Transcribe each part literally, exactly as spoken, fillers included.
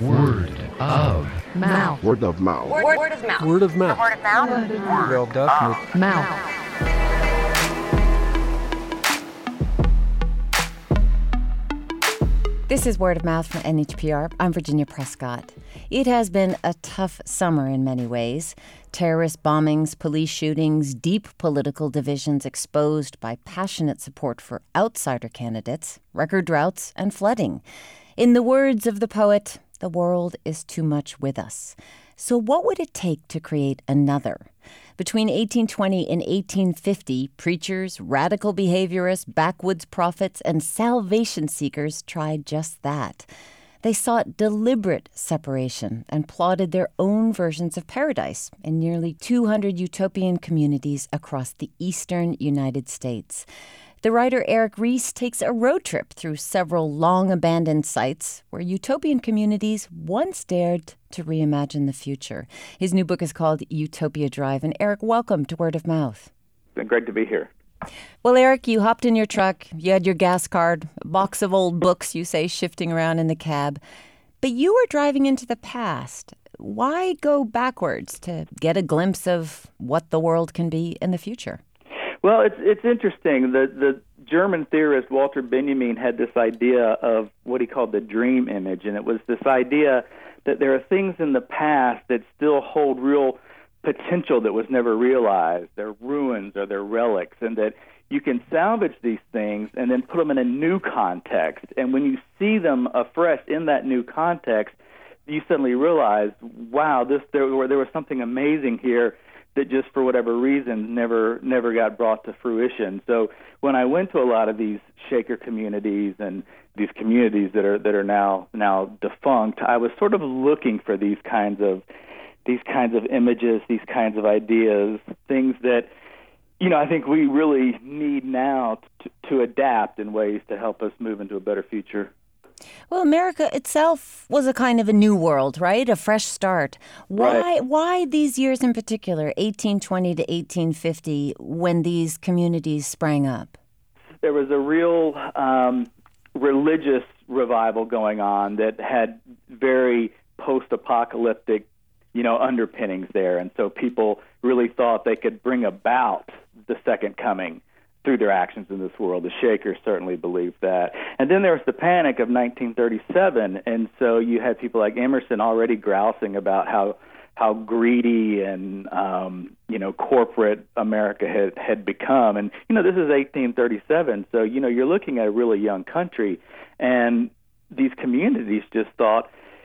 Word of mouth. Word of mouth. Word, word of mouth. Word of mouth. Word of mouth. Word of mouth. This is Word of Mouth from N H P R. I'm Virginia Prescott. It has been a tough summer in many ways. Terrorist bombings, police shootings, deep political divisions exposed by passionate support for outsider candidates, record droughts, and flooding. In the words of the poet, the world is too much with us. So what would it take to create another? Between eighteen twenty and eighteen fifty, preachers, radical behaviorists, backwoods prophets, and salvation seekers tried just that. They sought deliberate separation and plotted their own versions of paradise in nearly two hundred utopian communities across the eastern United States. The writer Eric Ries takes a road trip through several long-abandoned sites where utopian communities once dared to reimagine the future. His new book is called Utopia Drive. And Eric, welcome to Word of Mouth. It's been great to be here. Well, Eric, you hopped in your truck, you had your gas card, a box of old books, you say, shifting around in the cab. But you were driving into the past. Why go backwards to get a glimpse of what the world can be in the future? Well, it's it's interesting. The the German theorist Walter Benjamin had this idea of what he called the dream image, and it was this idea that there are things in the past that still hold real potential that was never realized. They're ruins or they're relics, and that you can salvage these things and then put them in a new context. And when you see them afresh in that new context, you suddenly realize, wow, this there, there was something amazing here that just for whatever reason never never got brought to fruition. So when I went to a lot of these Shaker communities and these communities that are that are now now defunct, I was sort of looking for these kinds of these kinds of images, these kinds of ideas, things that, you know, I think we really need now to, to adapt in ways to help us move into a better future. Well, America itself was a kind of a new world, right? A fresh start. Why Right. why these years in particular, eighteen twenty to eighteen fifty, when these communities sprang up? There was a real um, religious revival going on that had very post-apocalyptic, you know, underpinnings there. And so people really thought they could bring about the second coming through their actions in this world. The Shakers certainly believed that. And then there was the panic of nineteen thirty-seven, and so you had people like Emerson already grousing about how how greedy and um, you know corporate America had, had become. And you know this is eighteen thirty-seven, so you know you're looking at a really young country, and these communities just thought,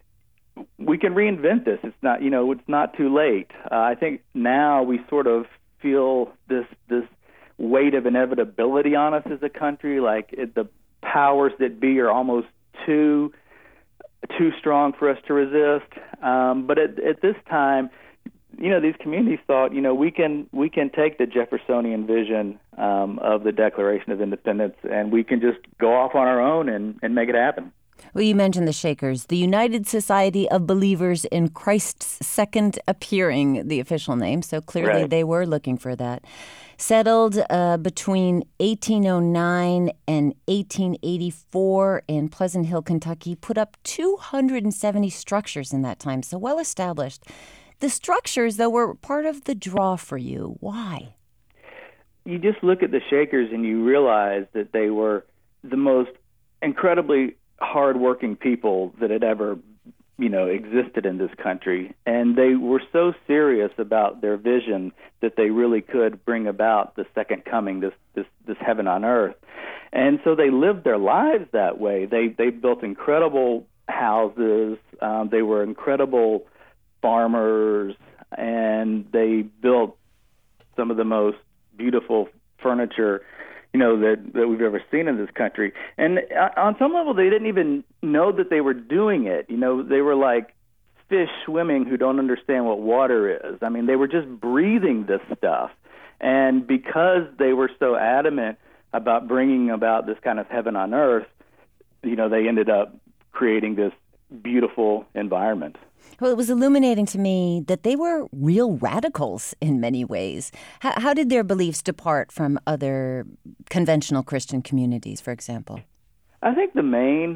we can reinvent this. It's not you know it's not too late. Uh, I think now we sort of feel this this. weight of inevitability on us as a country, like it, the powers that be are almost too too strong for us to resist. Um, but at, at this time, you know, these communities thought, you know, we can we can take the Jeffersonian vision um, of the Declaration of Independence, and we can just go off on our own and, and make it happen. Well, you mentioned the Shakers, the United Society of Believers in Christ's Second Appearing, the official name. So clearly Right. they were looking for that. Settled uh, between eighteen oh nine and eighteen eighty-four in Pleasant Hill, Kentucky, put up two hundred seventy structures in that time, so well established. The structures, though, were part of the draw for you. Why? You just look at the Shakers and you realize that they were the most incredibly hardworking people that had ever, you know, existed in this country. And they were so serious about their vision that they really could bring about the second coming, this this, this heaven on earth. And so they lived their lives that way. They they built incredible houses. Um, they were incredible farmers, and they built some of the most beautiful furniture, you know, that, that we've ever seen in this country. And on some level, they didn't even know that they were doing it. You know, they were like fish swimming who don't understand what water is. I mean, they were just breathing this stuff. And because they were so adamant about bringing about this kind of heaven on earth, you know, they ended up creating this beautiful environment. Well, it was illuminating to me that they were real radicals in many ways. How, how did their beliefs depart from other conventional Christian communities, for example? I think the main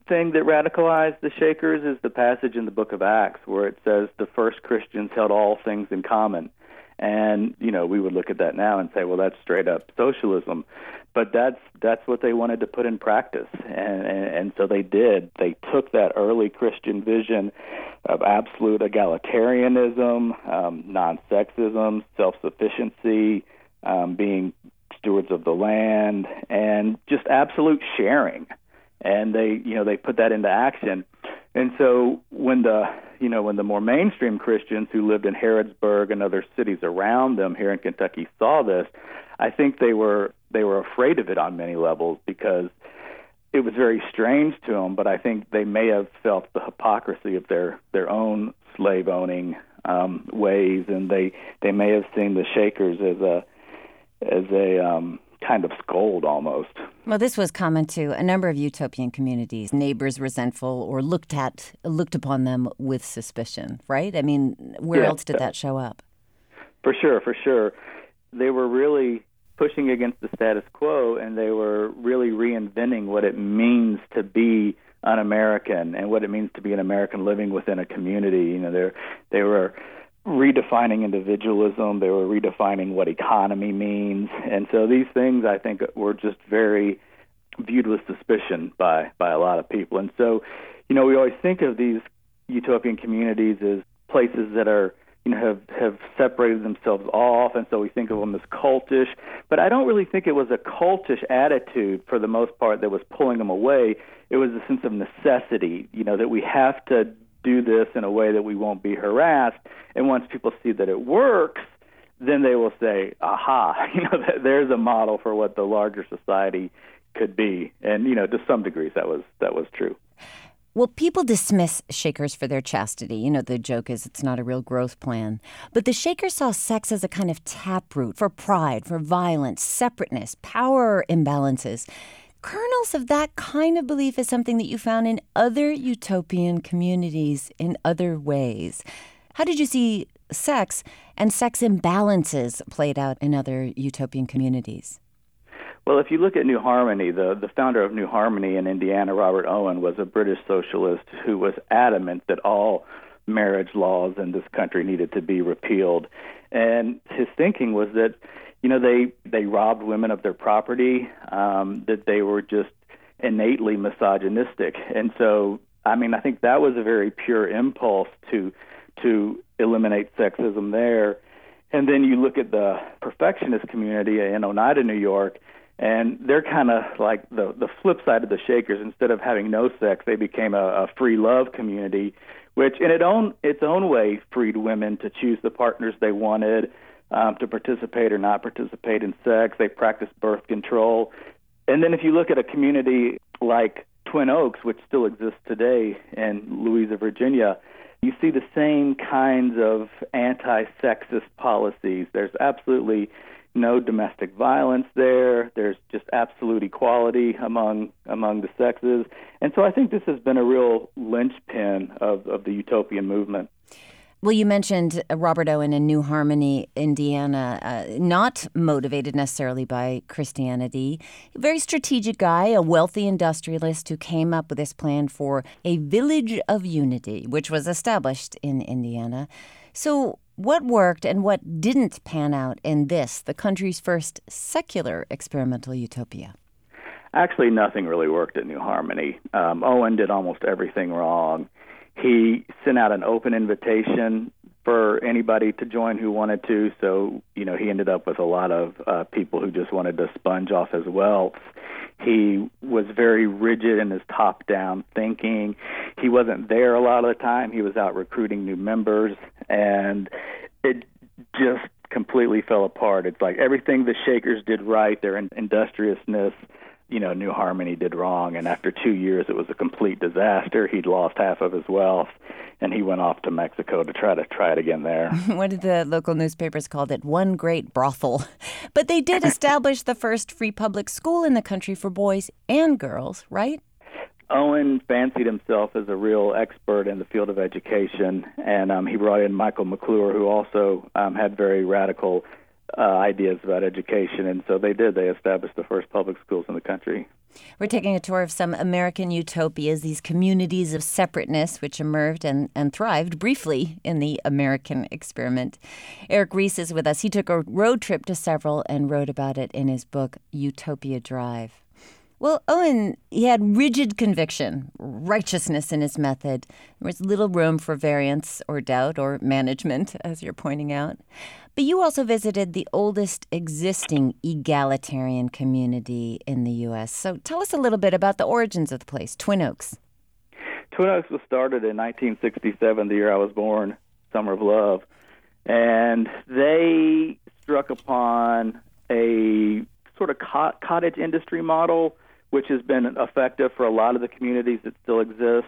thing that radicalized the Shakers is the passage in the book of Acts where it says the first Christians held all things in common. And, you know, we would look at that now and say, well, that's straight up socialism. But that's that's what they wanted to put in practice. And, and, and so they did. They took that early Christian vision of absolute egalitarianism, um, non-sexism, self-sufficiency, um, being stewards of the land, and just absolute sharing. And they, you know, they put that into action. And so when the, you know, when the more mainstream Christians who lived in Harrodsburg and other cities around them here in Kentucky saw this, I think they were they were afraid of it on many levels because it was very strange to them. But I think they may have felt the hypocrisy of their their own slave owning um, ways, and they they may have seen the Shakers as a as a um, kind of scold almost. Well, this was common to a number of utopian communities. Neighbors resentful or looked at looked upon them with suspicion, right? I mean, where yeah, else did that show up? For sure, for sure. They were really pushing against the status quo, and they were really reinventing what it means to be un-American and what it means to be an American living within a community. You know, they they were redefining individualism. They were redefining what economy means. And so these things, I think, were just very viewed with suspicion by, by a lot of people. And so, you know, we always think of these utopian communities as places that are, you know, have, have separated themselves off, and so we think of them as cultish. But I don't really think it was a cultish attitude for the most part that was pulling them away. It was a sense of necessity, you know, that we have to do this in a way that we won't be harassed. And once people see that it works, then they will say, aha, you know, there's a model for what the larger society could be. And, you know, to some degrees that was that was true. Well, people dismiss Shakers for their chastity. You know, the joke is it's not a real growth plan. But the Shakers saw sex as a kind of taproot for pride, for violence, separateness, power imbalances. Kernels of that kind of belief is something that you found in other utopian communities in other ways. How did you see sex and sex imbalances played out in other utopian communities? Well, if you look at New Harmony, the, the founder of New Harmony in Indiana, Robert Owen, was a British socialist who was adamant that all marriage laws in this country needed to be repealed. And his thinking was that, you know, they, they robbed women of their property, um, that they were just innately misogynistic. And so, I mean, I think that was a very pure impulse to to eliminate sexism there. And then you look at the perfectionist community in Oneida, New York, and they're kind of like the, the flip side of the Shakers. Instead of having no sex, they became a, a free love community, which in its own, its own way freed women to choose the partners they wanted, um, to participate or not participate in sex. They practiced birth control. And then if you look at a community like Twin Oaks, which still exists today in Louisa, Virginia, you see the same kinds of anti-sexist policies. There's absolutely no domestic violence there. There's just absolute equality among among the sexes. And so I think this has been a real linchpin of, of the utopian movement. Well, you mentioned Robert Owen in New Harmony, Indiana, uh, not motivated necessarily by Christianity. A very strategic guy, a wealthy industrialist who came up with this plan for a village of unity, which was established in Indiana. So what worked and what didn't pan out in this, the country's first secular experimental utopia? Actually, nothing really worked at New Harmony. Um, Owen did almost everything wrong. He sent out an open invitation for anybody to join who wanted to, so, you know, he ended up with a lot of uh, people who just wanted to sponge off his wealth. He was very rigid in his top-down thinking. He wasn't there a lot of the time. He was out recruiting new members, and it just completely fell apart. It's like everything the Shakers did right, their industriousness, you know, New Harmony did wrong, and after two years it was a complete disaster. He'd lost half of his wealth, and he went off to Mexico to try to try it again there. What did the local newspapers call it? One great brothel. But they did establish the first free public school in the country for boys and girls, right? Owen fancied himself as a real expert in the field of education, and um, he brought in Michael McClure, who also um, had very radical Uh, ideas about education, and so they did. They established the first public schools in the country. We're taking a tour of some American utopias, these communities of separateness which emerged and, and thrived briefly in the American experiment. Eric Ries is with us. He took a road trip to several and wrote about it in his book, Utopia Drive. Well, Owen, he had rigid conviction, righteousness in his method. There was little room for variance or doubt or management, as you're pointing out. But you also visited the oldest existing egalitarian community in the U S. So tell us a little bit about the origins of the place, Twin Oaks. Twin Oaks was started in nineteen sixty-seven, the year I was born, Summer of Love. And they struck upon a sort of cot- cottage industry model, which has been effective for a lot of the communities that still exist,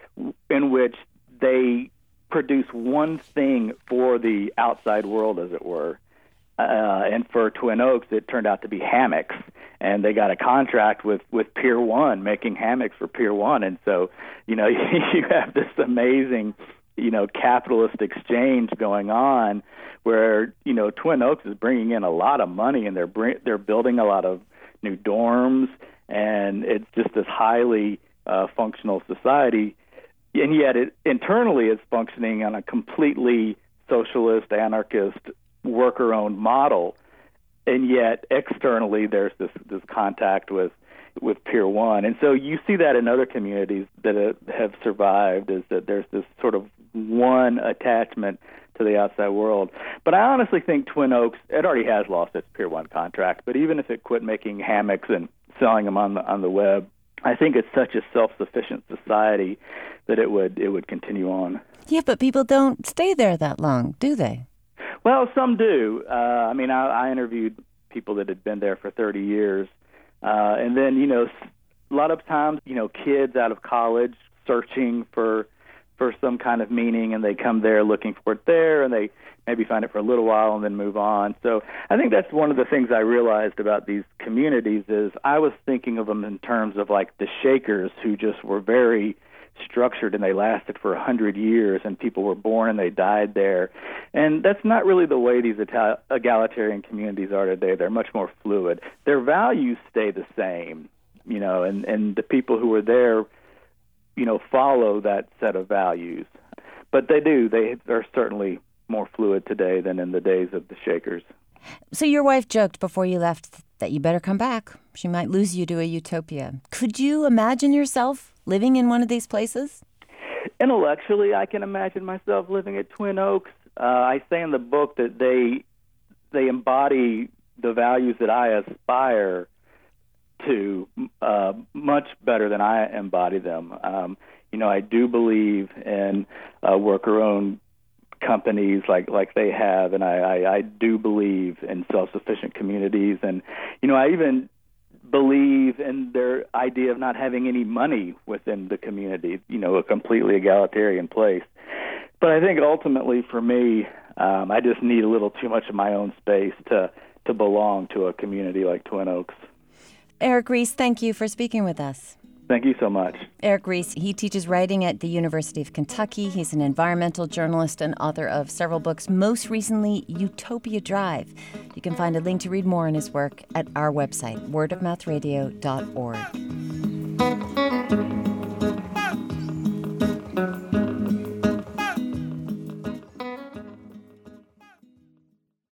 in which they produce one thing for the outside world, as it were. Uh, and for Twin Oaks, it turned out to be hammocks. And they got a contract with, with Pier one, making hammocks for Pier one. And so, you know, you have this amazing, you know, capitalist exchange going on where, you know, Twin Oaks is bringing in a lot of money, and they're bring, they're building a lot of new dorms, and it's just this highly uh, functional society. And yet it internally is functioning on a completely socialist, anarchist, worker-owned model. And yet externally there's this, this contact with, with Pier one. And so you see that in other communities that have survived, is that there's this sort of one attachment to the outside world. But I honestly think Twin Oaks, it already has lost its Pier one contract, but even if it quit making hammocks and selling them on the on the web, I think it's such a self-sufficient society that it would it would continue on. Yeah, but people don't stay there that long, do they? Well, some do. Uh, I mean, I, I interviewed people that had been there for thirty years, uh, and then you know, a lot of times, you know, kids out of college searching for for some kind of meaning, and they come there looking for it there, and they maybe find it for a little while and then move on. So I think that's one of the things I realized about these communities is I was thinking of them in terms of like the Shakers, who just were very structured and they lasted for a hundred years, and people were born and they died there. And that's not really the way these Ital- egalitarian communities are today. They're much more fluid. Their values stay the same, you know, and, and the people who are there, you know, follow that set of values. But they do. They are certainly more fluid today than in the days of the Shakers. So your wife joked before you left that you better come back. She might lose you to a utopia. Could you imagine yourself living in one of these places? Intellectually, I can imagine myself living at Twin Oaks. Uh, I say in the book that they they embody the values that I aspire to uh, much better than I embody them. Um, you know, I do believe in uh, worker-owned companies like like they have, and I, I, I do believe in self-sufficient communities, and you know, I even believe in their idea of not having any money within the community, you know, a completely egalitarian place. But I think ultimately for me, um, I just need a little too much of my own space to to belong to a community like Twin Oaks. Eric Ries, thank you for speaking with us. Thank you so much. Eric Ries, he teaches writing at the University of Kentucky. He's an environmental journalist and author of several books, most recently Utopia Drive. You can find a link to read more on his work at our website, word of mouth radio dot org.